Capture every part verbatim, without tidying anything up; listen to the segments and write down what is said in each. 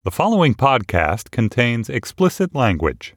The following podcast contains explicit language.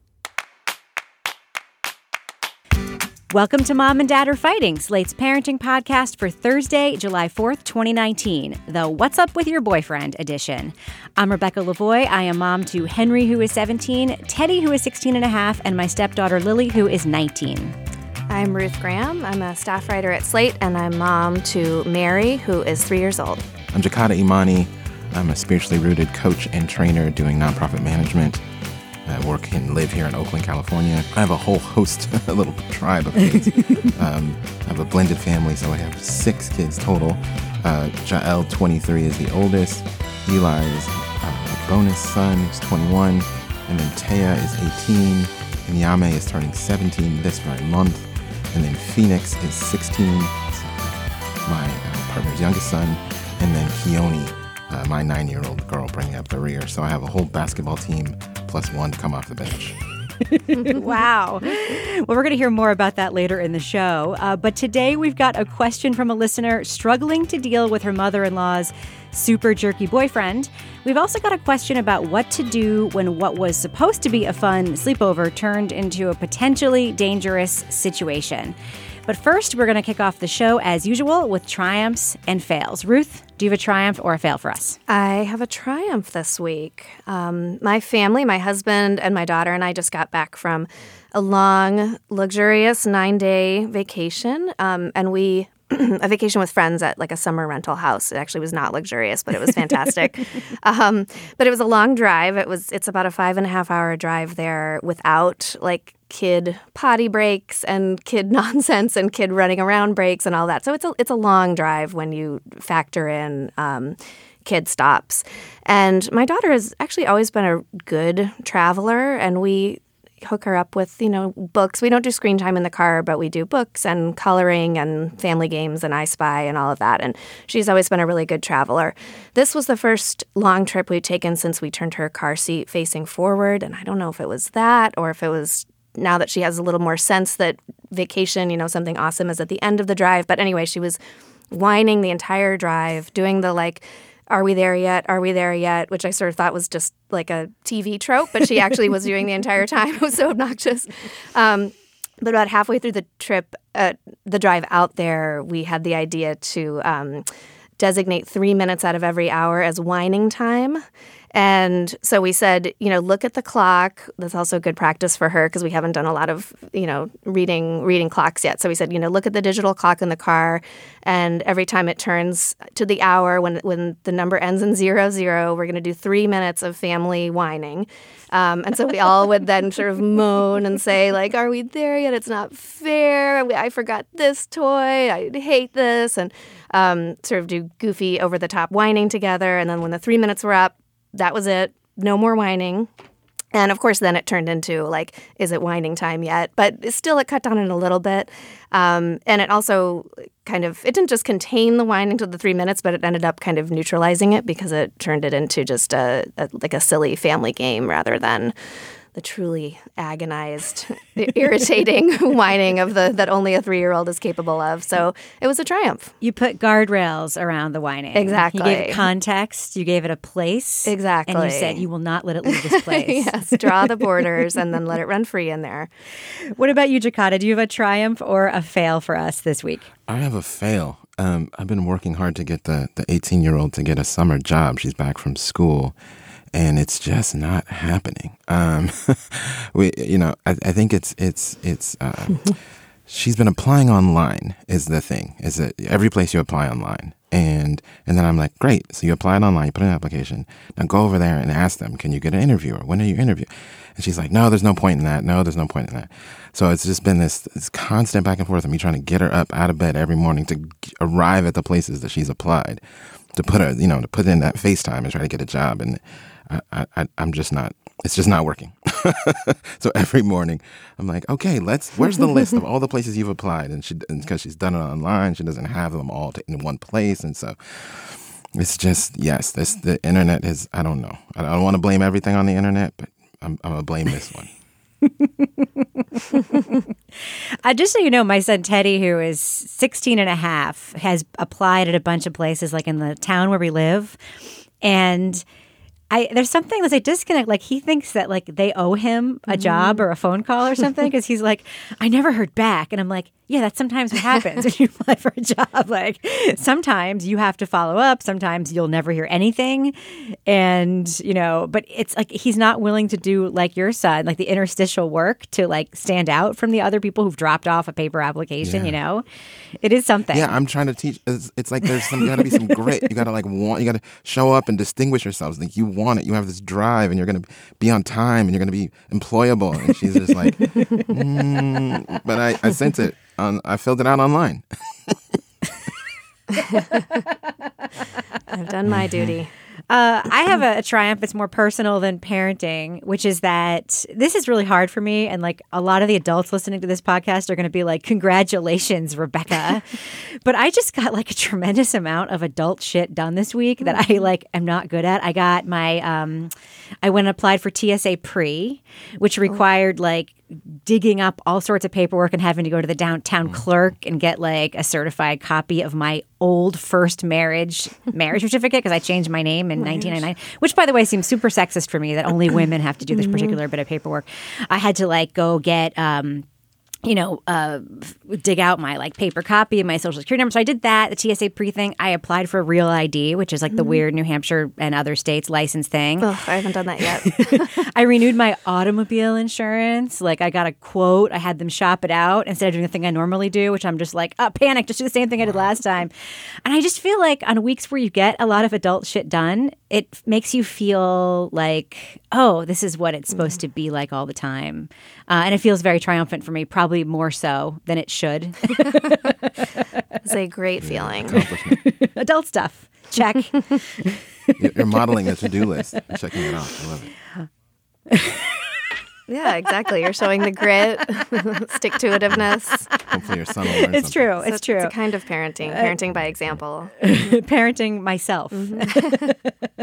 Welcome to Mom and Dad Are Fighting, Slate's parenting podcast for Thursday, July fourth, twenty nineteen, the What's Up With Your Boyfriend edition. I'm Rebecca Lavoie. I am mom to Henry, who is seventeen, Teddy, who is sixteen and a half, and my stepdaughter Lily, who is nineteen. I'm Ruth Graham. I'm a staff writer at Slate, and I'm mom to Mary, who is three years old. I'm Jakada Imani. I'm a spiritually rooted coach and trainer doing nonprofit management. I work and live here in Oakland, California. I have a whole host, a little tribe of kids. um, I have a blended family, so I have six kids total. Uh, Jael, twenty-three, is the oldest. Eli is uh, a bonus son, who's twenty-one. And then Taya is eighteen. And Yame is turning seventeen this very month. And then Phoenix is sixteen, my uh, partner's youngest son. And then Keone, uh, my nine-year-old girl, bringing up the rear. So I have a whole basketball team plus one to come off the bench. Wow. Well, we're going to hear more about that later in the show. Uh, but today we've got a question from a listener struggling to deal with her mother-in-law's super jerky boyfriend. We've also got a question about what to do when what was supposed to be a fun sleepover turned into a potentially dangerous situation. But first, we're going to kick off the show, as usual, with triumphs and fails. Ruth, do you have a triumph or a fail for us? I have a triumph this week. Um, my family, my husband and my daughter and I just got back from a long, luxurious nine-day vacation, um, and we a vacation with friends at like a summer rental house. It actually was not luxurious, but it was fantastic. um, but it was a long drive. It was it's about a five and a half hour drive there without like kid potty breaks and kid nonsense and kid running around breaks and all that. So it's a it's a long drive when you factor in um, kid stops. And my daughter has actually always been a good traveler, and we hook her up with, you know, books. We don't do screen time in the car, but we do books and coloring and family games and I Spy and all of that. And she's always been a really good traveler. This was the first long trip we've taken since we turned her car seat facing forward. And I don't know if it was that or if it was now that she has a little more sense that vacation, you know, something awesome is at the end of the drive. But anyway, she was whining the entire drive, doing the like, are we there yet? Are we there yet? Which I sort of thought was just like a T V trope, but she actually was doing the entire time. It was so obnoxious. Um, but about halfway through the trip, uh, the drive out there, we had the idea to um, designate three minutes out of every hour as whining time. And so we said, you know, look at the clock. That's also good practice for her because we haven't done a lot of, you know, reading reading clocks yet. So we said, you know, look at the digital clock in the car, and every time it turns to the hour, when when the number ends in zero zero, we're going to do three minutes of family whining. Um, and so we all would then sort of moan and say, like, are we there yet? It's not fair. I forgot this toy. I hate this. And um, sort of do goofy over-the-top whining together. And then when the three minutes were up, that was it. No more whining. And of course, then it turned into like, is it whining time yet? But still, it cut down on it a little bit. Um, and it also kind of, it didn't just contain the whining to the three minutes, but it ended up kind of neutralizing it because it turned it into just a, a like a silly family game rather than the truly agonized, irritating whining of the that only a three-year-old is capable of. So it was a triumph. You put guardrails around the whining. Exactly. You gave it context. You gave it a place. Exactly. And you said you will not let it leave this place. Yes, draw the borders and then let it run free in there. What about you, Jakada? Do you have a triumph or a fail for us this week? I have a fail. Um, I've been working hard to get the the eighteen-year-old to get a summer job. She's back from school. And it's just not happening. Um, we, you know, I, I think it's it's it's. Uh, she's been applying online. Is the thing? Is that every place you apply online, and and then I'm like, great. So you applied online, you put in an application. Now go over there and ask them, can you get an interview? Or when are you interview? And she's like, no, there's no point in that. No, there's no point in that. So it's just been this, this constant back and forth of me trying to get her up out of bed every morning to g- arrive at the places that she's applied, to put her, you know, to put in that FaceTime and try to get a job. And I, I, I'm just not, it's just not working. So every morning I'm like, okay, let's, where's the list of all the places you've applied? And she, because she's done it online, she doesn't have them all to, in one place. And so it's just, yes, this, the internet is, I don't know. I don't want to blame everything on the internet, but I'm, I'm going to blame this one. Uh, just so you know, my son Teddy, who is sixteen and a half, has applied at a bunch of places like in the town where we live. And I there's something that's a disconnect. Like he thinks that like they owe him a mm-hmm. job or a phone call or something because he's like, I never heard back. And I'm like, yeah, that's sometimes what happens when you apply for a job. Like sometimes you have to follow up. Sometimes you'll never hear anything. And, you know, but it's like he's not willing to do like your son, like the interstitial work to like stand out from the other people who've dropped off a paper application, yeah. you know? It is something. Yeah, I'm trying to teach. It's, it's like there's some got to be some grit. You got to like want, you got to show up and distinguish yourselves. Like you want it. You have this drive and you're going to be on time and you're going to be employable. And she's just like, mm. but I, I sent it. On, I filled it out online. I've done my duty. Uh, I have a, a triumph that's more personal than parenting, which is that this is really hard for me. And like a lot of the adults listening to this podcast are going to be like, congratulations, Rebecca. But I just got like a tremendous amount of adult shit done this week that I like am not good at. I got my, um, I went and applied for T S A Pre, which required like digging up all sorts of paperwork and having to go to the downtown clerk and get like a certified copy of my old first marriage marriage certificate because I changed my name in nineteen ninety-nine, which by the way seems super sexist for me that only women have to do this particular bit of paperwork. I had to like go get um you know, uh, dig out my like paper copy of my social security number. So I did that, the T S A Pre thing. I applied for Real I D, which is like the weird New Hampshire and other states license thing. Ugh, I haven't done that yet. I renewed my automobile insurance. Like I got a quote. I had them shop it out instead of doing the thing I normally do, which I'm just like, oh, panic, just do the same thing I did last time. And I just feel like on weeks where you get a lot of adult shit done, it makes you feel like, oh, this is what it's supposed mm. to be like all the time. Uh, and it feels very triumphant for me, probably more so than it should. It's a great feeling. Adult stuff. Check. You're modeling a to-do list. Checking it off. I love it. Yeah, exactly. You're showing the grit, stick-to-itiveness. Hopefully your son will learn It's something. true. So it's true. It's a kind of parenting. Parenting by example. Parenting myself. Mm-hmm.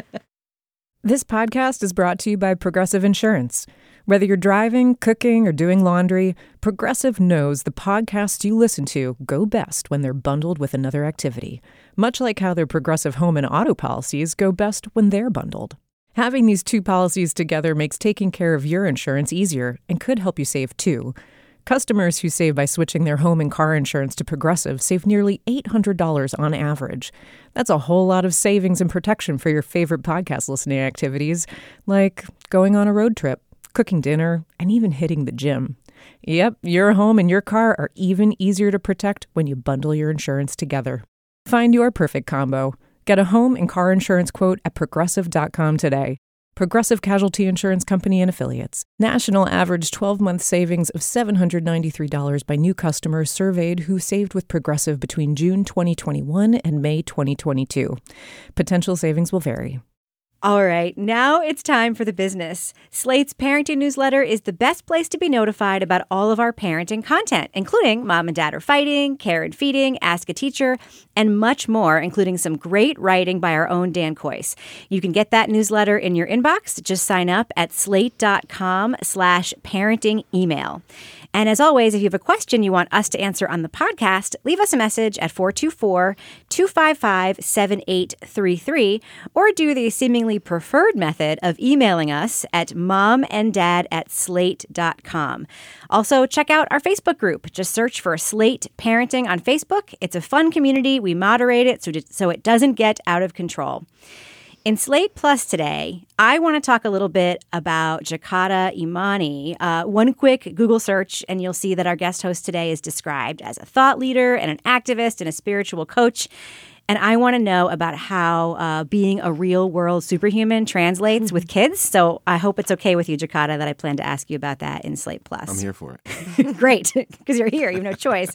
This podcast is brought to you by Progressive Insurance. Whether you're driving, cooking, or doing laundry, Progressive knows the podcasts you listen to go best when they're bundled with another activity, much like how their Progressive home and auto policies go best when they're bundled. Having these two policies together makes taking care of your insurance easier and could help you save too. Customers who save by switching their home and car insurance to Progressive save nearly eight hundred dollars on average. That's a whole lot of savings and protection for your favorite podcast listening activities, like going on a road trip, cooking dinner, and even hitting the gym. Yep, your home and your car are even easier to protect when you bundle your insurance together. Find your perfect combo. Get a home and car insurance quote at progressive dot com today. Progressive Casualty Insurance Company and Affiliates. National average twelve-month savings of seven hundred ninety-three dollars by new customers surveyed who saved with Progressive between June twenty twenty-one and May twenty twenty-two. Potential savings will vary. All right, now it's time for the business. Slate's parenting newsletter is the best place to be notified about all of our parenting content, including Mom and Dad Are Fighting, Care and Feeding, Ask a Teacher, and much more, including some great writing by our own Dan Coyce. You can get that newsletter in your inbox. Just sign up at slate.com slash parenting email. And as always, if you have a question you want us to answer on the podcast, leave us a message at four two four, two five five, seven eight three three or do the seemingly preferred method of emailing us at momanddad at slate dot com. Also, check out our Facebook group. Just search for Slate Parenting on Facebook. It's a fun community. We moderate it so, so it doesn't get out of control. In Slate Plus today, I want to talk a little bit about Jakada Imani. Uh, one quick Google search, and you'll see that our guest host today is described as a thought leader and an activist and a spiritual coach. And I want to know about how uh, being a real-world superhuman translates with kids. So I hope it's okay with you, Jakada, that I plan to ask you about that in Slate Plus. I'm here for it. Great, because you're here. You have no choice.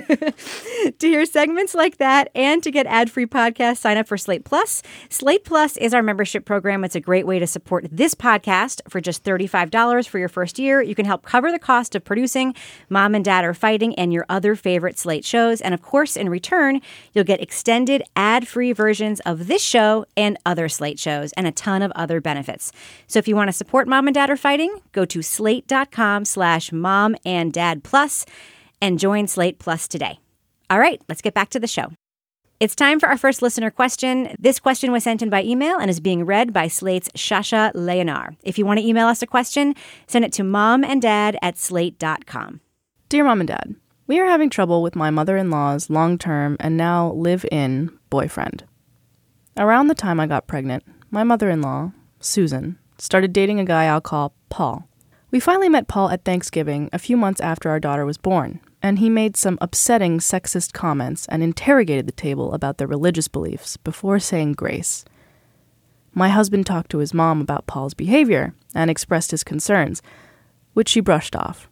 To hear segments like that and to get ad-free podcasts, sign up for Slate Plus. Slate Plus is our membership program. It's a great way to support this podcast for just thirty-five dollars for your first year. You can help cover the cost of producing Mom and Dad Are Fighting and your other favorite Slate shows. And of course, in return, you'll get extended ad-free versions of this show and other Slate shows and a ton of other benefits. So if you want to support Mom and Dad Are Fighting, go to slate.com slash mom and dad plus and join Slate Plus today. All right, let's get back to the show. It's time for our first listener question. This question was sent in by email and is being read by Slate's Shasha Leonard. If you want to email us a question, send it to momanddad at slate dot com. Dear Mom and Dad, we are having trouble with my mother-in-law's long-term and now live-in boyfriend. Around the time I got pregnant, my mother-in-law, Susan, started dating a guy I'll call Paul. We finally met Paul at Thanksgiving a few months after our daughter was born, and he made some upsetting sexist comments and interrogated the table about their religious beliefs before saying grace. My husband talked to his mom about Paul's behavior and expressed his concerns, which she brushed off.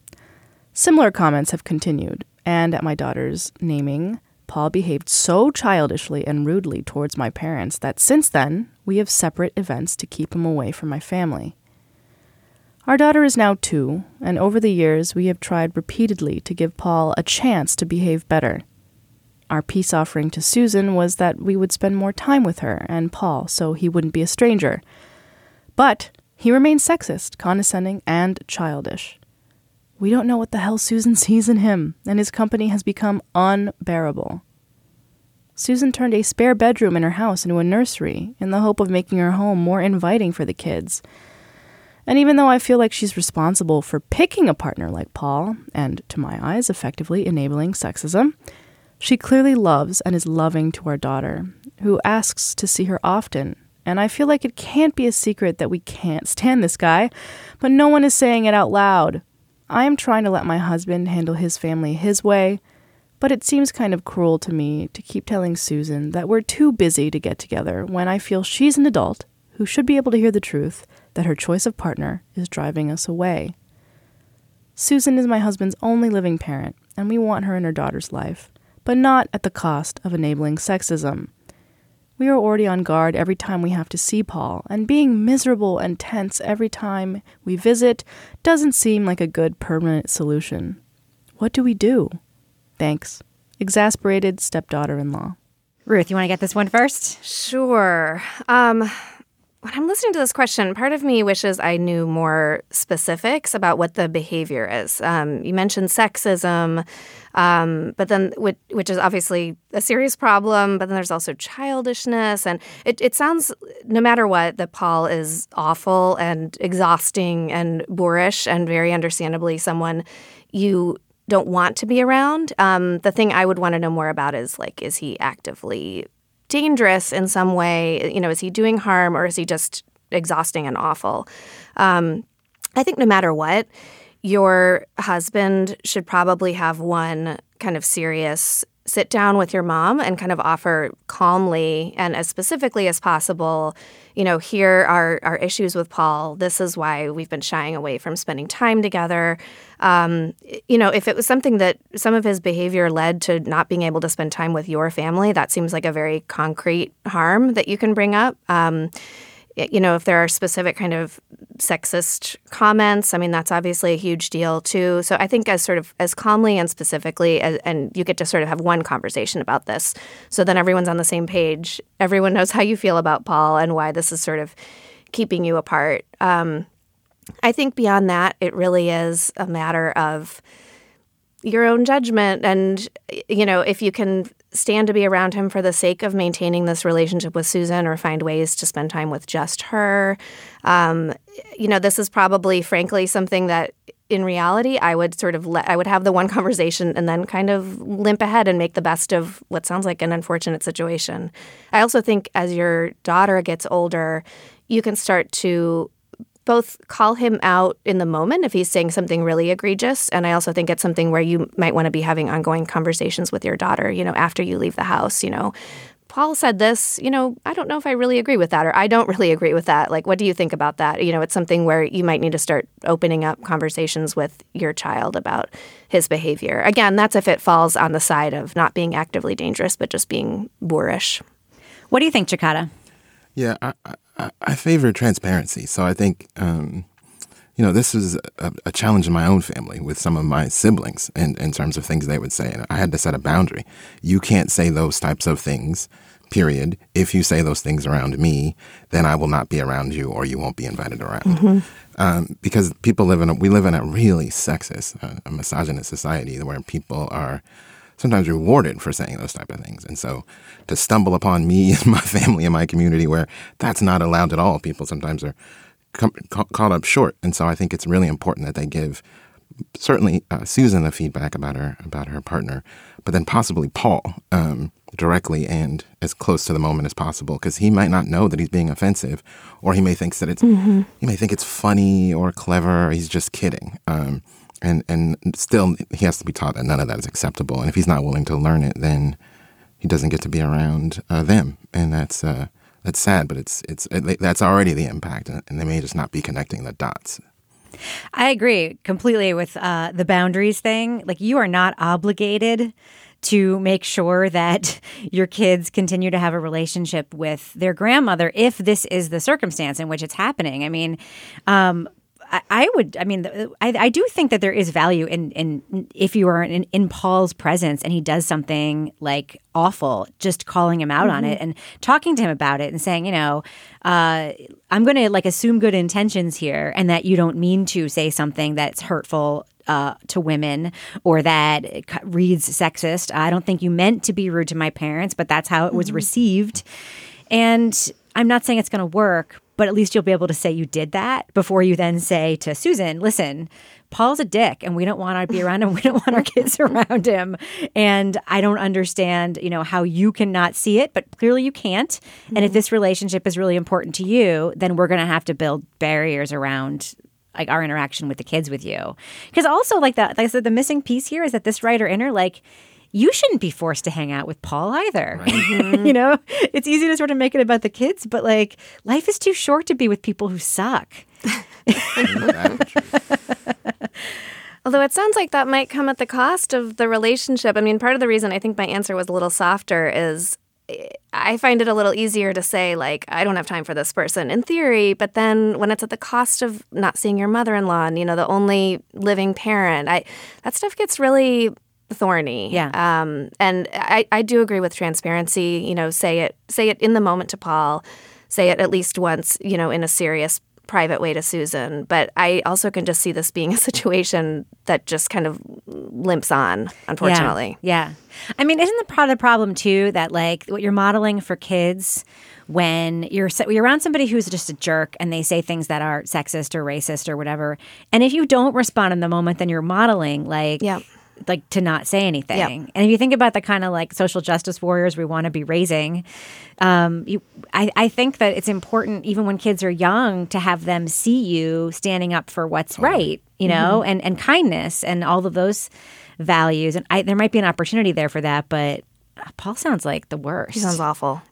Similar comments have continued, and at my daughter's naming, Paul behaved so childishly and rudely towards my parents that since then, we have separate events to keep him away from my family. Our daughter is now two, and over the years, we have tried repeatedly to give Paul a chance to behave better. Our peace offering to Susan was that we would spend more time with her and Paul so he wouldn't be a stranger. But he remains sexist, condescending, and childish. We don't know what the hell Susan sees in him, and his company has become unbearable. Susan turned a spare bedroom in her house into a nursery in the hope of making her home more inviting for the kids. And even though I feel like she's responsible for picking a partner like Paul, and to my eyes, effectively enabling sexism, she clearly loves and is loving to our daughter, who asks to see her often. And I feel like it can't be a secret that we can't stand this guy, but no one is saying it out loud. I am trying to let my husband handle his family his way, but it seems kind of cruel to me to keep telling Susan that we're too busy to get together when I feel she's an adult who should be able to hear the truth that her choice of partner is driving us away. Susan is my husband's only living parent, and we want her in her daughter's life, but not at the cost of enabling sexism. We are already on guard every time we have to see Paul, and being miserable and tense every time we visit doesn't seem like a good permanent solution. What do we do? Thanks. Exasperated stepdaughter-in-law. Ruth, you want to get this one first? Sure. Um... When I'm listening to this question, part of me wishes I knew more specifics about what the behavior is. Um, you mentioned sexism, um, but then which, which is obviously a serious problem, but then there's also childishness. And it, it sounds, no matter what, that Paul is awful and exhausting and boorish and very understandably someone you don't want to be around. Um, the thing I would want to know more about is, like, is he actively dangerous in some way? You know, is he doing harm, or is he just exhausting and awful? Um, I think no matter what, your husband should probably have one kind of serious sit down with your mom and kind of offer calmly and as specifically as possible, you know, here are our issues with Paul. This is why we've been shying away from spending time together. Um, you know, if it was something that some of his behavior led to not being able to spend time with your family, that seems like a very concrete harm that you can bring up. Um, you know, if there are specific kind of sexist comments, I mean, that's obviously a huge deal too. So I think as sort of as calmly and specifically, as, and you get to sort of have one conversation about this, so then everyone's on the same page. Everyone knows how you feel about Paul and why this is sort of keeping you apart. Um, I think beyond that, it really is a matter of your own judgment. And, you know, if you can stand to be around him for the sake of maintaining this relationship with Susan, or find ways to spend time with just her. Um, you know, this is probably, frankly, something that in reality, I would sort of let, I would have the one conversation and then kind of limp ahead and make the best of what sounds like an unfortunate situation. I also think as your daughter gets older, you can start to both call him out in the moment if he's saying something really egregious. And I also think it's something where you might want to be having ongoing conversations with your daughter, you know, after you leave the house. You know, Paul said this, you know, I don't know if I really agree with that, or I don't really agree with that. Like, what do you think about that? You know, it's something where you might need to start opening up conversations with your child about his behavior. Again, that's if it falls on the side of not being actively dangerous, but just being boorish. What do you think, Chakata? Yeah, I, I, I favor transparency. So I think, um, you know, this was a, a challenge in my own family with some of my siblings in, in terms of things they would say. And I had to set a boundary. You can't say those types of things, period. If you say those things around me, then I will not be around you, or you won't be invited around. Mm-hmm. Um, because people live in a, we live in a really sexist, uh, a misogynist society where people are sometimes rewarded for saying those type of things. And so to stumble upon me and my family and my community where that's not allowed at all, people sometimes are com- ca- caught up short. And so I think it's really important that they give certainly uh, Susan the feedback about her about her partner, but then possibly Paul um, directly and as close to the moment as possible, because he might not know that he's being offensive, or he may think that it's mm-hmm. he may think it's funny or clever. Or he's just kidding, um, and and still he has to be taught that none of that is acceptable. And if he's not willing to learn it, then he doesn't get to be around uh, them, and that's uh, that's sad. But it's it's it, that's already the impact, and they may just not be connecting the dots. I agree completely with uh, the boundaries thing. Like, you are not obligated to make sure that your kids continue to have a relationship with their grandmother if this is the circumstance in which it's happening. I mean, um, I, I would, I mean, I, I do think that there is value in, in if you are in, in Paul's presence and he does something like awful, just calling him out mm-hmm. on it and talking to him about it and saying, you know, uh, I'm going to like assume good intentions here and that you don't mean to say something that's hurtful uh, to women or that reads sexist. I don't think you meant to be rude to my parents, but that's how it was mm-hmm. received. And I'm not saying it's going to work, but at least you'll be able to say you did that before you then say to Susan, listen, Paul's a dick and we don't want to be around him. We don't want our kids around him. And I don't understand, you know, how you cannot see it, but clearly you can't. Mm-hmm. And if this relationship is really important to you, then we're going to have to build barriers around like our interaction with the kids with you. Because also like that, like I said, the missing piece here is that this writer inner, like, you shouldn't be forced to hang out with Paul either. Right. Mm-hmm. You know, it's easy to sort of make it about the kids, but like life is too short to be with people who suck. Although it sounds like that might come at the cost of the relationship. I mean, part of the reason I think my answer was a little softer is I find it a little easier to say, like, I don't have time for this person in theory, but then when it's at the cost of not seeing your mother-in-law and, you know, the only living parent, I that stuff gets really thorny. Yeah. Um, and I, I do agree with transparency. You know, say it say it in the moment to Paul. Say it at least once, you know, in a serious, private way to Susan. But I also can just see this being a situation that just kind of limps on, unfortunately. Yeah. yeah. I mean, isn't the part of the problem, too, that, like, what you're modeling for kids when you're, you're around somebody who's just a jerk and they say things that are sexist or racist or whatever, and if you don't respond in the moment, then you're modeling, like... Yeah. like to not say anything. Yep. And if you think about the kind of like social justice warriors we want to be raising, um, you, I, I think that it's important even when kids are young to have them see you standing up for what's oh. right, you know, mm-hmm. and, and kindness and all of those values. And I, there might be an opportunity there for that, but Paul sounds like the worst. He sounds awful.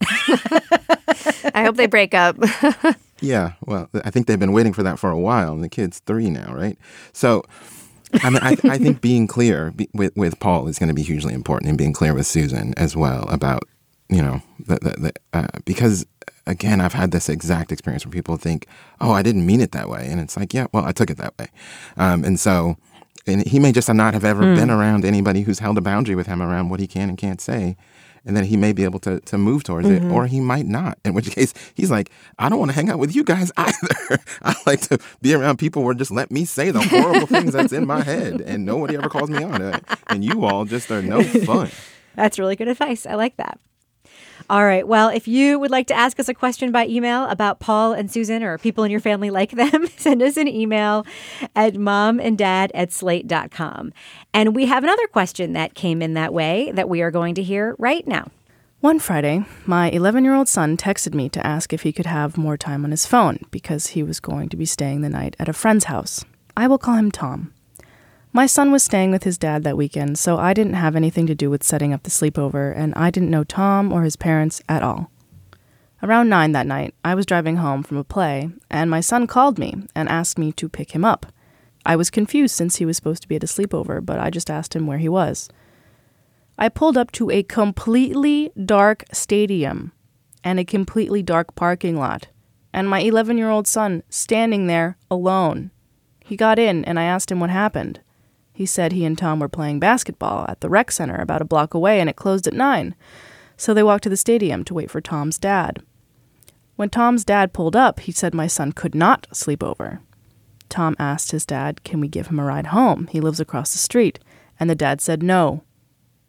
I hope they break up. Yeah, well, I think they've been waiting for that for a while, and the kid's three now, right? So... I mean, I, I think being clear be, with, with Paul is going to be hugely important, and being clear with Susan as well about, you know, the, the, the, uh, because, again, I've had this exact experience where people think, oh, I didn't mean it that way. And it's like, yeah, well, I took it that way. Um, and so and he may just not have ever mm. been around anybody who's held a boundary with him around what he can and can't say. And then he may be able to, to move towards mm-hmm. it, or he might not. In which case, he's like, I don't want to hang out with you guys either. I like to be around people where just let me say the horrible things that's in my head, and nobody ever calls me on it. And you all just are no fun. That's really good advice. I like that. All right. Well, if you would like to ask us a question by email about Paul and Susan or people in your family like them, send us an email at momanddad at slate dot com. And we have another question that came in that way that we are going to hear right now. One Friday, my eleven-year-old son texted me to ask if he could have more time on his phone because he was going to be staying the night at a friend's house. I will call him Tom. My son was staying with his dad that weekend, so I didn't have anything to do with setting up the sleepover, and I didn't know Tom or his parents at all. Around nine that night, I was driving home from a play, and my son called me and asked me to pick him up. I was confused since he was supposed to be at a sleepover, but I just asked him where he was. I pulled up to a completely dark stadium and a completely dark parking lot, and my eleven-year-old son standing there alone. He got in, and I asked him what happened. He said he and Tom were playing basketball at the rec center about a block away, and it closed at nine. So they walked to the stadium to wait for Tom's dad. When Tom's dad pulled up, he said my son could not sleep over. Tom asked his dad, can we give him a ride home? He lives across the street. And the dad said no.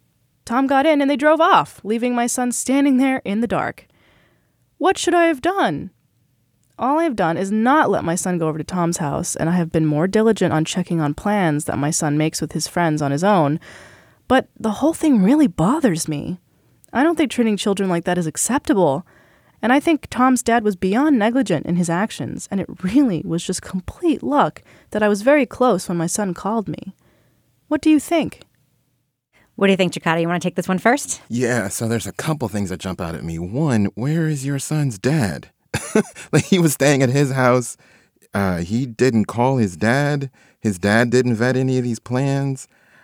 Tom got in and they drove off, leaving my son standing there in the dark. What should I have done? All I have done is not let my son go over to Tom's house, and I have been more diligent on checking on plans that my son makes with his friends on his own. But the whole thing really bothers me. I don't think treating children like that is acceptable. And I think Tom's dad was beyond negligent in his actions, and it really was just complete luck that I was very close when my son called me. What do you think? What do you think, Jakada? You want to take this one first? Yeah, so there's a couple things that jump out at me. One, where is your son's dad? Like, he was staying at his house. Uh, he didn't call his dad. His dad didn't vet any of these plans.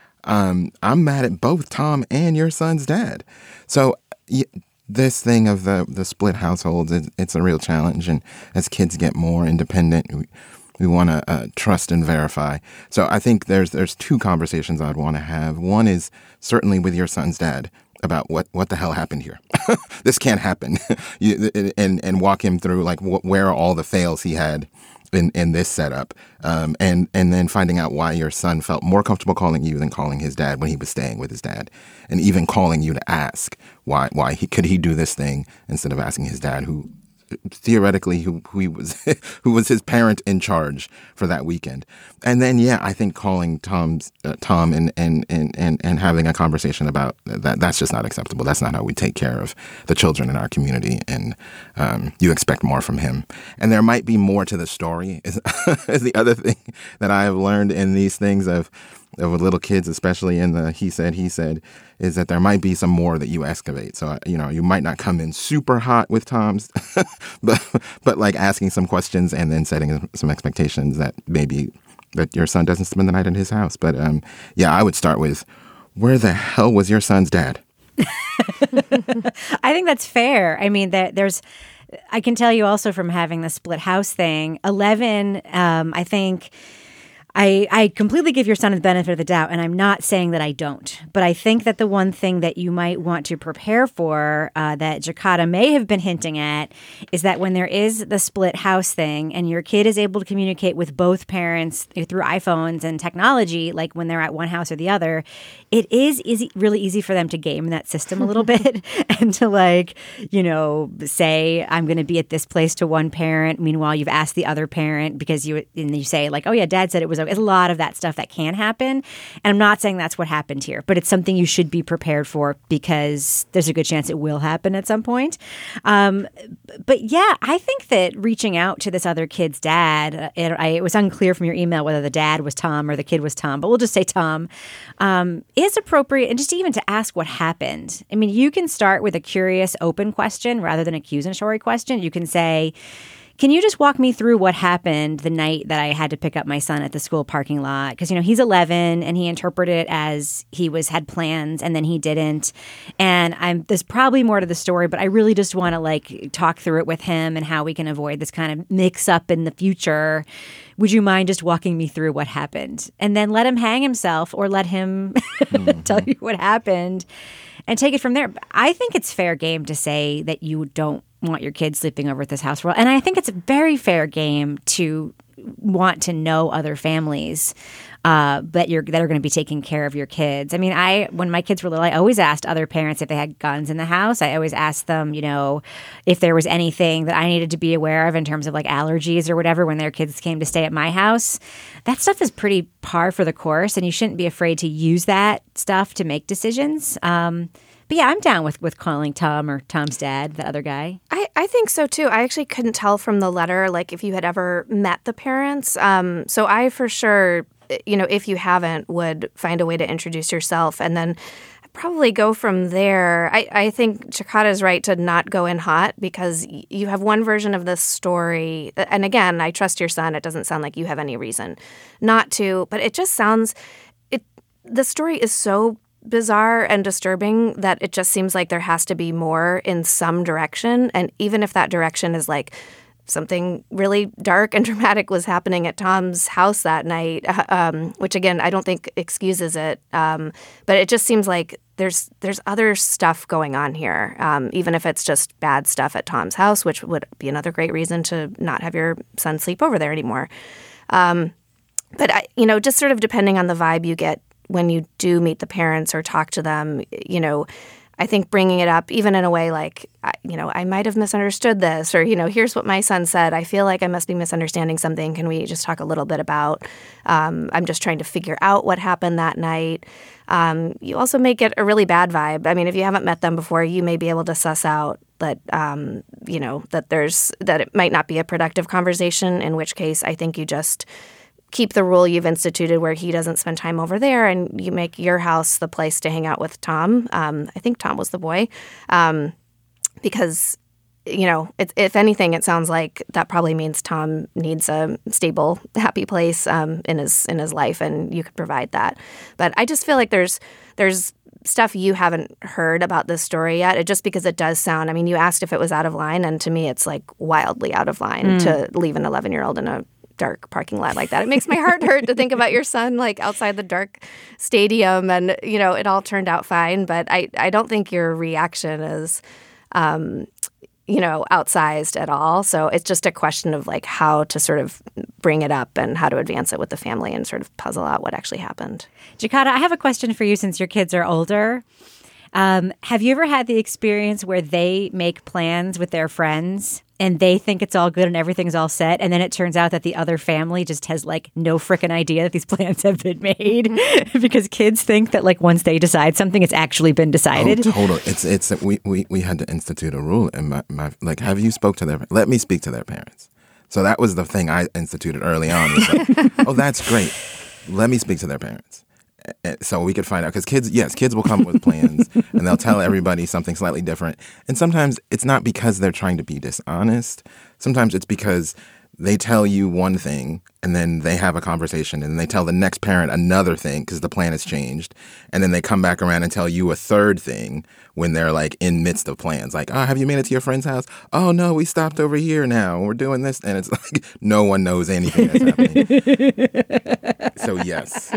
Um, I'm mad at both Tom and your son's dad. So y- this thing of the, the split households, it, it's a real challenge. And as kids get more independent, we, we want to uh, trust and verify. So I think there's there's two conversations I'd want to have. One is certainly with your son's dad about what, what the hell happened here. This can't happen. you, and and walk him through, like, wh- where are all the fails he had in, in this setup. Um, and, and then finding out why your son felt more comfortable calling you than calling his dad when he was staying with his dad. And even calling you to ask why why he could he do this thing instead of asking his dad, who theoretically who, who he was who was his parent in charge for that weekend. And then yeah, I think calling Tom's uh, Tom and, and and and and having a conversation about that, that's just not acceptable. That's not how we take care of the children in our community, and um, you expect more from him. And there might be more to the story is, is the other thing that I have learned in these things of of little kids, especially in the he said, he said, is that there might be some more that you excavate. So, you know, you might not come in super hot with Tom's, but but like asking some questions and then setting some expectations that maybe that your son doesn't spend the night in his house. But um, yeah, I would start with, where the hell was your son's dad? I think that's fair. I mean, there, there's, I can tell you also from having the split house thing, eleven, um, I think... I, I completely give your son the benefit of the doubt, and I'm not saying that I don't. But I think that the one thing that you might want to prepare for, uh, that Jakada may have been hinting at, is that when there is the split house thing and your kid is able to communicate with both parents through iPhones and technology, like when they're at one house or the other, it is easy, really easy for them to game that system a little bit and to, like, you know, say, I'm going to be at this place to one parent. Meanwhile, you've asked the other parent because you, and you say, like, oh, yeah, dad said it was It's a lot of that stuff that can happen. And I'm not saying that's what happened here, but it's something you should be prepared for because there's a good chance it will happen at some point. Um, but yeah, I think that reaching out to this other kid's dad, it, I, it was unclear from your email whether the dad was Tom or the kid was Tom, but we'll just say Tom, um, is appropriate. And just even to ask what happened. I mean, you can start with a curious, open question rather than accusatory question. You can say, can you just walk me through what happened the night that I had to pick up my son at the school parking lot? Because, you know, he's eleven and he interpreted it as he was had plans and then he didn't. And I'm there's probably more to the story, but I really just want to, like, talk through it with him and how we can avoid this kind of mix up in the future. Would you mind just walking me through what happened? And then let him hang himself or let him mm-hmm. tell you what happened and take it from there. I think it's fair game to say that you don't want your kids sleeping over at this house. And I think it's a very fair game to want to know other families uh, that you're that are going to be taking care of your kids. I mean, I when my kids were little, I always asked other parents if they had guns in the house. I always asked them, you know, if there was anything that I needed to be aware of in terms of, like, allergies or whatever when their kids came to stay at my house. That stuff is pretty par for the course, and you shouldn't be afraid to use that stuff to make decisions. Um, But yeah, I'm down with, with calling Tom or Tom's dad, the other guy. I, I think so, too. I actually couldn't tell from the letter, like, if you had ever met the parents. Um, so I for sure, you know, if you haven't, would find a way to introduce yourself and then probably go from there. I, I think Jakada is right to not go in hot because you have one version of this story. And again, I trust your son. It doesn't sound like you have any reason not to. But it just sounds it. The story is so bizarre and disturbing that it just seems like there has to be more in some direction. And even if that direction is like something really dark and dramatic was happening at Tom's house that night, um, which again, I don't think excuses it. Um, but it just seems like there's there's other stuff going on here, um, even if it's just bad stuff at Tom's house, which would be another great reason to not have your son sleep over there anymore. Um, but, I, you know, just sort of depending on the vibe you get when you do meet the parents or talk to them, you know, I think bringing it up, even in a way like, you know, I might have misunderstood this, or, you know, here's what my son said. I feel like I must be misunderstanding something. Can we just talk a little bit about, um, I'm just trying to figure out what happened that night. Um, you also make it a really bad vibe. I mean, if you haven't met them before, you may be able to suss out that, um, you know, that there's, that it might not be a productive conversation, in which case I think you just keep the rule you've instituted where he doesn't spend time over there, and you make your house the place to hang out with Tom. Um, I think Tom was the boy. Um, because, you know, it, if anything, it sounds like that probably means Tom needs a stable, happy place um, in his in his life, and you could provide that. But I just feel like there's there's stuff you haven't heard about this story yet, it, just because it does sound, I mean, you asked if it was out of line, and to me it's like wildly out of line mm. to leave an eleven-year-old in a dark parking lot like that. It makes my heart hurt to think about your son like outside the dark stadium, and you know it all turned out fine. But I, I don't think your reaction is, um, you know, outsized at all. So it's just a question of like how to sort of bring it up and how to advance it with the family and sort of puzzle out what actually happened. Jakada, I have a question for you since your kids are older. Um, have you ever had the experience where they make plans with their friends and they think it's all good and everything's all set, and then it turns out that the other family just has like no frickin' idea that these plans have been made because kids think that like once they decide something, it's actually been decided? Oh, totally. It's it's we, we, we had to institute a rule, and my, my like, have you spoke to their? Let me speak to their parents. So that was the thing I instituted early on. Was like, oh, that's great. Let me speak to their parents. So we could find out, because kids, yes, kids will come with plans and they'll tell everybody something slightly different. And sometimes it's not because they're trying to be dishonest. Sometimes it's because they tell you one thing and then they have a conversation and they tell the next parent another thing because the plan has changed. And then they come back around and tell you a third thing when they're like in midst of plans. Like, oh, have you made it to your friend's house? Oh, no, we stopped over here now. We're doing this. And it's like no one knows anything that's happening. So, yes.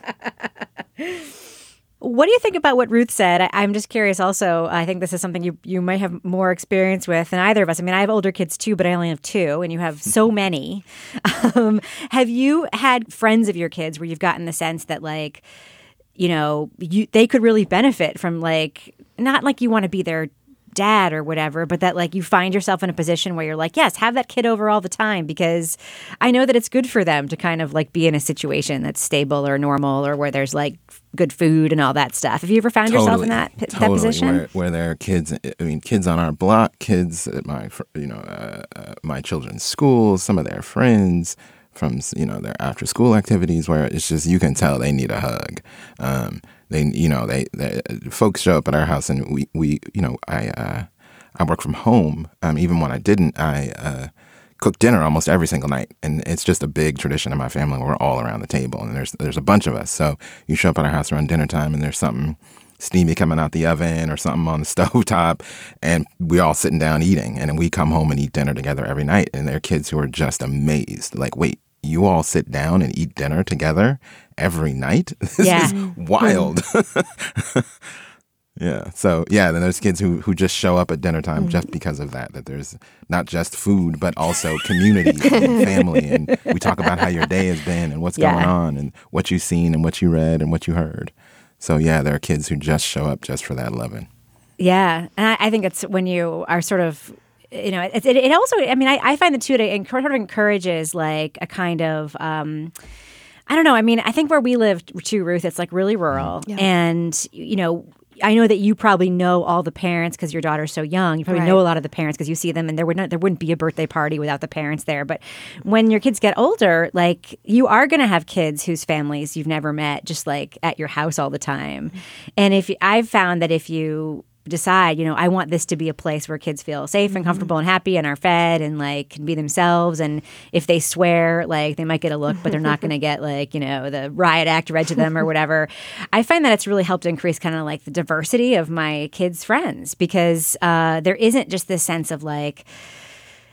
What do you think about what Ruth said? I, I'm just curious also. I think this is something you, you might have more experience with than either of us. I mean, I have older kids too, but I only have two, and you have so many. Um, have you had friends of your kids where you've gotten the sense that, like, you know, you, they could really benefit from, like, not like you want to be their dad or whatever, but that like you find yourself in a position where you're like, yes, have that kid over all the time, because I know that it's good for them to kind of like be in a situation that's stable or normal, or where there's like good food and all that stuff. Have you ever found totally, yourself in that, totally, that position? Where, where there are kids, I mean, kids on our block, kids at my, you know, uh, uh, my children's schools, some of their friends from, you know, their after school activities, where it's just, you can tell they need a hug. Um, They, you know, they, they folks show up at our house, and we, we you know, I, uh, I work from home. Um, even when I didn't, I uh, cook dinner almost every single night, and it's just a big tradition in my family. We're all around the table, and there's there's a bunch of us. So you show up at our house around dinner time, and there's something steamy coming out the oven or something on the stovetop, and we're all sitting down eating. And then we come home and eat dinner together every night. And there are kids who are just amazed, like, wait, you all sit down and eat dinner together every night? This yeah. is wild. Yeah. So, yeah, then there's kids who, who just show up at dinner time mm. just because of that, that there's not just food, but also community and family. And we talk about how your day has been and what's yeah. going on and what you've seen and what you read and what you heard. So, yeah, there are kids who just show up just for that loving. Yeah. And I, I think it's when you are sort of, you know, it, it, it also, I mean, I, I find that too, it sort of encourages like a kind of, um, I don't know. I mean, I think where we live too, Ruth, it's like really rural. Yeah. And, you know, I know that you probably know all the parents because your daughter's so young. You probably right. know a lot of the parents because you see them, and there would not, there wouldn't be a birthday party without the parents there. But when your kids get older, like you are going to have kids whose families you've never met, just like at your house all the time. And if I've found that if you decide, you know, I want this to be a place where kids feel safe and comfortable and happy and are fed and like can be themselves. And if they swear, like they might get a look, but they're not going to get like, you know, the riot act read to them or whatever. I find that it's really helped increase kind of like the diversity of my kids' friends, because uh, there isn't just this sense of like,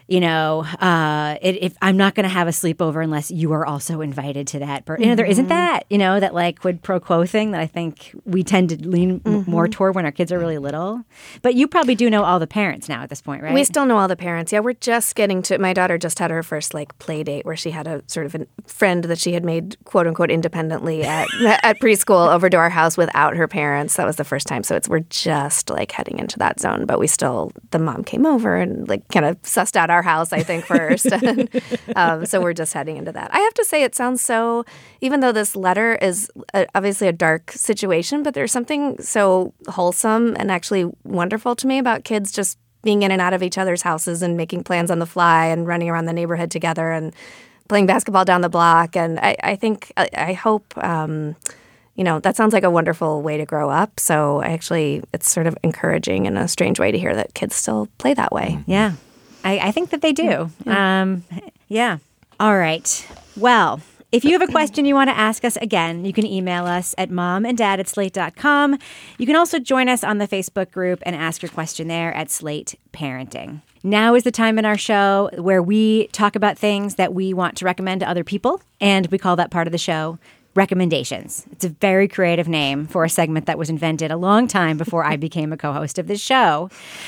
you know, uh, it, if I'm not going to have a sleepover unless you are also invited to that. But, you know, there isn't that, you know, that like quid pro quo thing that I think we tend to lean mm-hmm. more toward when our kids are really little. But you probably do know all the parents now at this point, right? We still know all the parents. Yeah, we're just getting to, my daughter just had her first like play date where she had a sort of a friend that she had made quote unquote independently at, at preschool over to our house without her parents. That was the first time. So it's, we're just like heading into that zone. But we still, the mom came over and like kind of sussed out our house, I think, first. and, um, so we're just heading into that. I have to say, it sounds so, even though this letter is a, obviously a dark situation, but there's something so wholesome and actually wonderful to me about kids just being in and out of each other's houses and making plans on the fly and running around the neighborhood together and playing basketball down the block. And I, I think, I, I hope, um, you know, that sounds like a wonderful way to grow up. So I actually, it's sort of encouraging in a strange way to hear that kids still play that way. Yeah. I, I think that they do. Yeah. Um, yeah. All right. Well, if you have a question you want to ask us, again, you can email us at mom and dad at slate dot com. You can also join us on the Facebook group and ask your question there at Slate Parenting. Now is the time in our show where we talk about things that we want to recommend to other people, and we call that part of the show Recommendations. It's a very creative name for a segment that was invented a long time before I became a co-host of this show.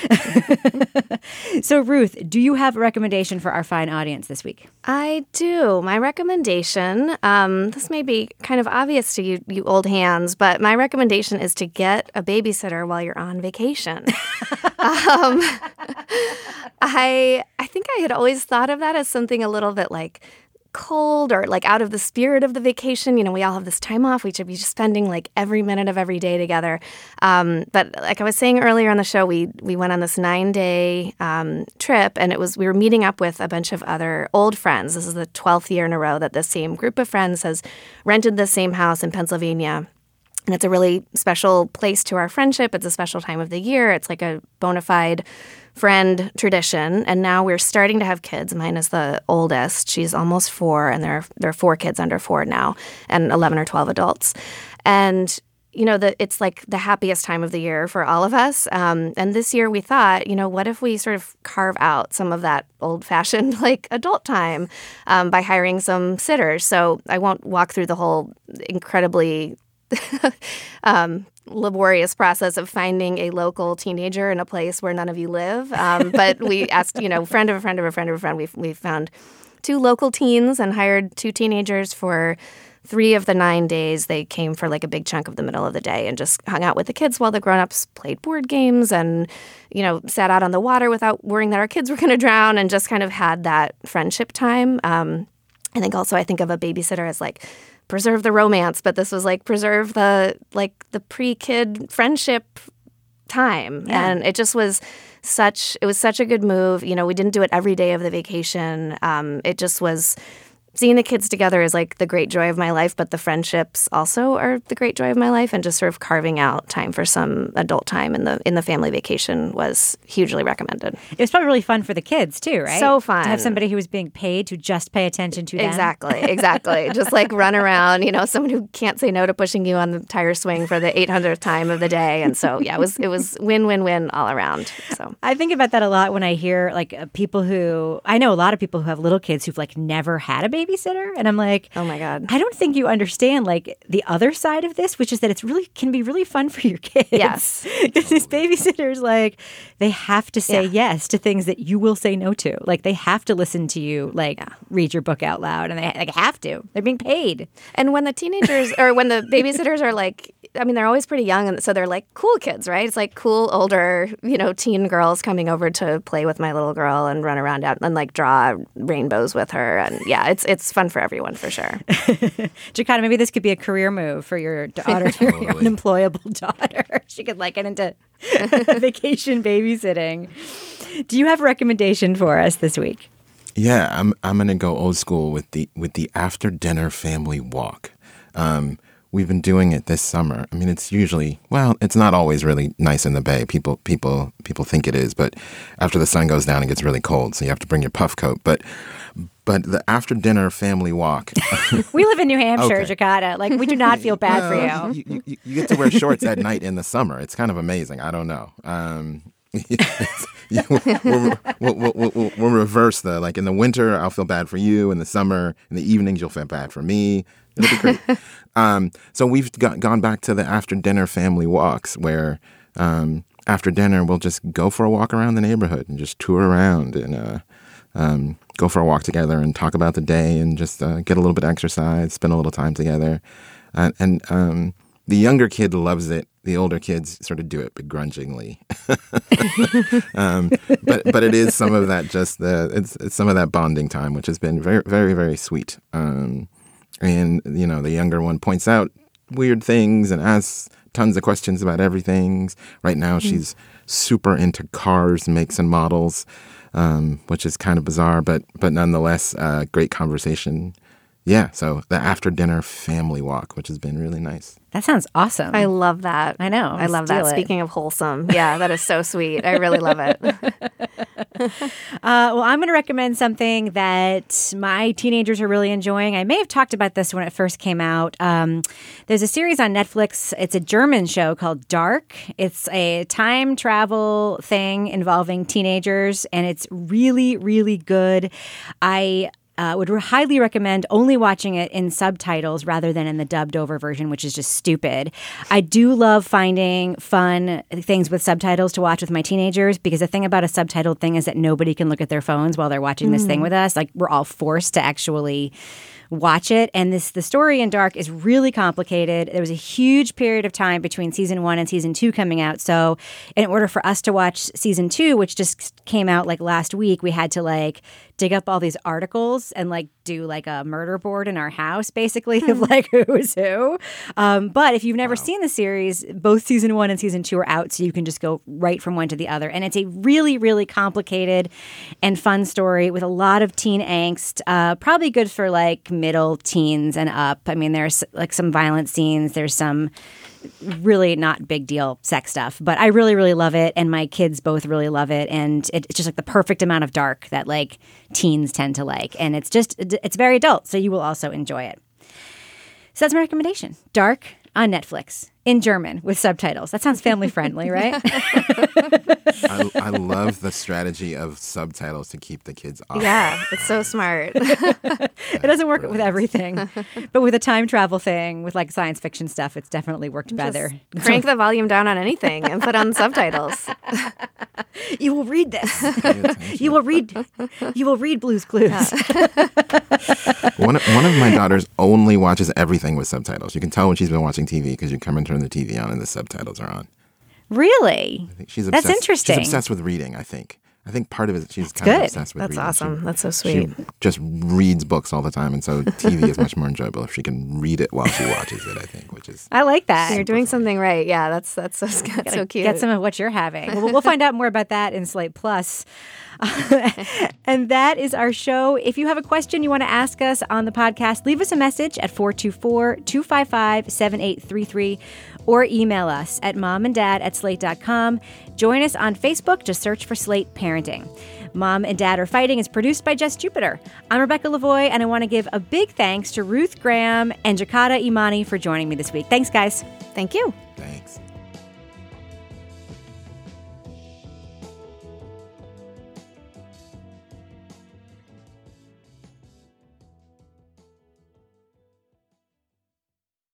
So, Ruth, do you have a recommendation for our fine audience this week? I do. My recommendation, um, this may be kind of obvious to you, you old hands, but my recommendation is to get a babysitter while you're on vacation. um, I I think I had always thought of that as something a little bit like cold or like out of the spirit of the vacation. You know, we all have this time off. We should be just spending like every minute of every day together. Um, but like I was saying earlier on the show, we we went on this nine day um, trip, and it was we were meeting up with a bunch of other old friends. This is the twelfth year in a row that the same group of friends has rented the same house in Pennsylvania. And it's a really special place to our friendship. It's a special time of the year. It's like a bona fide friend tradition. And now we're starting to have kids. Mine is the oldest. She's almost four, and there are, there are four kids under four now, and eleven or twelve adults. And, you know, the, it's like the happiest time of the year for all of us. Um, and this year we thought, you know, what if we sort of carve out some of that old-fashioned, like, adult time um, by hiring some sitters? So I won't walk through the whole incredibly um, laborious process of finding a local teenager in a place where none of you live. Um, but we asked, you know, friend of a friend of a friend of a friend. We we found two local teens and hired two teenagers for three of the nine days. They came for like a big chunk of the middle of the day and just hung out with the kids while the grown-ups played board games and, you know, sat out on the water without worrying that our kids were going to drown, and just kind of had that friendship time. Um, I think also I think of a babysitter as like preserve the romance, but this was like preserve the like the pre-kid friendship time. Yeah. And it just was such it was such a good move. You know, we didn't do it every day of the vacation. Um, it just was seeing the kids together is like the great joy of my life, but the friendships also are the great joy of my life. And just sort of carving out time for some adult time in the in the family vacation was hugely recommended. It was probably really fun for the kids too, right? So fun. To have somebody who was being paid to just pay attention to them. Exactly, exactly. Just like run around, you know, someone who can't say no to pushing you on the tire swing for the eight hundredth time of the day. And so, yeah, it was it was win, win, win all around. So I think about that a lot when I hear like uh, people who, I know a lot of people who have little kids who've like never had a baby babysitter, and I'm like, oh my God, I don't think you understand like the other side of this, which is that it's really can be really fun for your kids. Yes, because these babysitters, like, they have to say yeah. yes to things that you will say no to. Like, they have to listen to you, like, yeah. read your book out loud, and they like have to. They're being paid. And when the teenagers or when the babysitters are like, I mean, they're always pretty young, and so they're like cool kids, right? It's like cool older, you know, teen girls coming over to play with my little girl and run around out and like draw rainbows with her, and yeah, it's it's fun for everyone for sure. Jacana, maybe this could be a career move for your daughter, your unemployable daughter. She could like get into vacation babysitting. Do you have a recommendation for us this week? Yeah, I'm I'm gonna go old school with the with the after dinner family walk. Um, We've been doing it this summer. I mean, it's usually, well, it's not always really nice in the Bay. People people, people think it is, but after the sun goes down, it gets really cold, so you have to bring your puff coat. But but the after-dinner family walk. We live in New Hampshire, okay. Jacana. Like, we do not feel bad well, for you. you, you. You get to wear shorts at night in the summer. It's kind of amazing. I don't know. Um, Yeah, we'll, we'll, we'll, we'll, we'll reverse the, like, in the winter, I'll feel bad for you. In the summer, in the evenings, you'll feel bad for me. It'll be great. um, so we've got, gone back to the after-dinner family walks where um, after dinner, we'll just go for a walk around the neighborhood and just tour around and uh, um, go for a walk together and talk about the day and just uh, get a little bit of exercise, spend a little time together. Uh, and um, the younger kid loves it. The older kids sort of do it begrudgingly, um, but but it is some of that just the it's, it's some of that bonding time, which has been very very very sweet. Um, and you know, the younger one points out weird things and asks tons of questions about everything. Right now, mm-hmm. she's super into cars, makes and models, um, which is kind of bizarre, but but nonetheless, uh, great conversation. Yeah, so the after dinner family walk, which has been really nice. That sounds awesome. I love that. I know. I love that. It. Speaking of wholesome, yeah, that is so sweet. I really love it. uh, well, I'm going to recommend something that my teenagers are really enjoying. I may have talked about this when it first came out. Um, there's a series on Netflix. It's a German show called Dark. It's a time travel thing involving teenagers, and it's really, really good. I Uh, would re- highly recommend only watching it in subtitles rather than in the dubbed over version, which is just stupid. I do love finding fun things with subtitles to watch with my teenagers, because the thing about a subtitled thing is that nobody can look at their phones while they're watching this mm. thing with us. Like, we're all forced to actually watch it. And this the story in Dark is really complicated. There was a huge period of time between season one and season two coming out. So in order for us to watch season two, which just came out like last week, we had to like dig up all these articles and like do like a murder board in our house, basically, of like who's who. Um, but if you've never wow. seen the series, both season one and season two are out, so you can just go right from one to the other. And it's a really, really complicated and fun story with a lot of teen angst. Uh, probably good for like middle teens and up. I mean, there's like some violent scenes. There's some really not big deal sex stuff, but I really, really love it. And my kids both really love it. And it, it's just like the perfect amount of dark that like teens tend to like. And it's just, it's very adult. So you will also enjoy it. So that's my recommendation. Dark on Netflix in German with subtitles. That sounds family friendly, right? I, I love the strategy of subtitles to keep the kids off. Yeah, it's so smart. It doesn't work with everything, but with a time travel thing, with like science fiction stuff, it's definitely worked Just better. Crank the volume down on anything and put on subtitles. You will read this. You will read. You will read Blue's Clues. Yeah. one of, one of my daughters only watches everything with subtitles. You can tell when she's been watching T V because you come and turn the T V on and the subtitles are on. Really? I think she's obsessed, That's interesting. She's obsessed with reading, I think. I think part of it, she's kind good. of obsessed with That's reading. awesome. She, That's so sweet. She just reads books all the time, and so T V is much more enjoyable if she can read it while she watches it, I think, which is... I like that. You're doing something right. Yeah, that's that's so, that's so cute. Get some of what you're having. Well, we'll find out more about that in Slate Plus. And that is our show. If you have a question you want to ask us on the podcast, leave us a message at four two four, two five five, seven eight three three or email us at momanddad at slate dot com. Join us on Facebook. Just search for Slate Parenting. Mom and Dad Are Fighting is produced by Jess Jupiter. I'm Rebecca Lavoie, and I want to give a big thanks to Ruth Graham and Jakata Imani for joining me this week. Thanks, guys. Thank you. Thanks.